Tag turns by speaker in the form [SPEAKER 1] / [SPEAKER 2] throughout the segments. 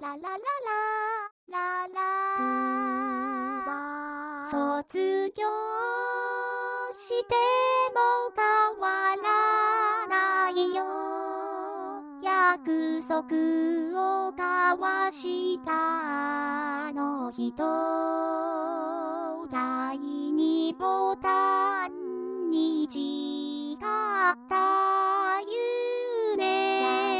[SPEAKER 1] ララララララ卒業しても変わらないよ約束を交わしたあの人第二ボタンに誓った夢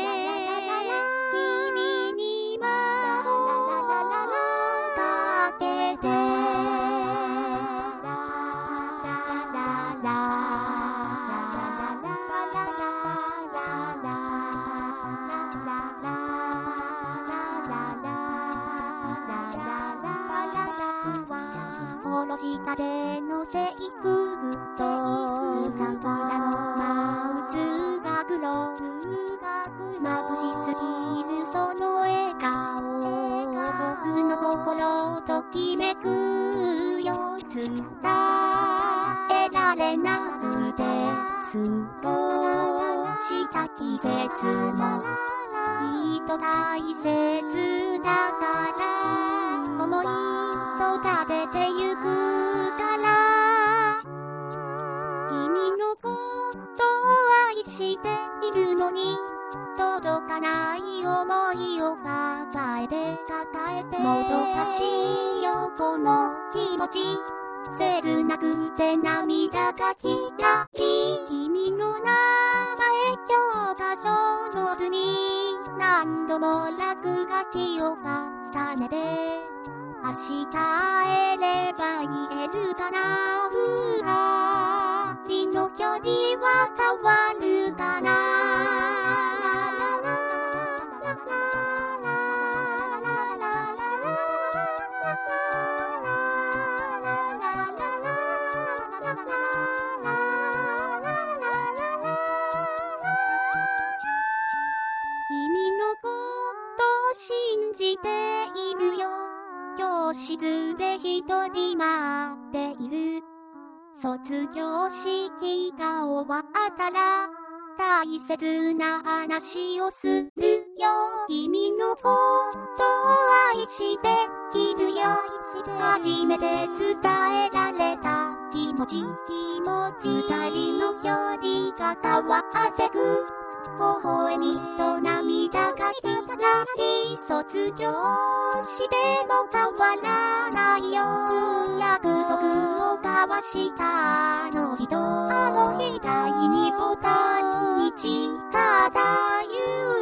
[SPEAKER 1] 君に魔法かけておろしたての制服と桜の舞う通学路眩しすぎるその笑顔僕の心ときめくよ伝えられなくて過ごした季節もきっと大切だから思い育ててゆくから君のことを愛しているのに届かない想いを抱えてもどかしいよこの気持ち切なくて涙がきらり君の名前教科書の図に何度も落書きを重ねて明日会えれば言えるかな二人の距離は変わるかな君のことを信じているよ教室で一人待っている卒業式が終わったら大切な話をするよ君のことを愛しているよ初めて伝えられた気持ち二人の距離が変わってく微笑みと涙がひらり卒業しても変わらないよ約束を交わしたあの人第二ボタンに誓った夢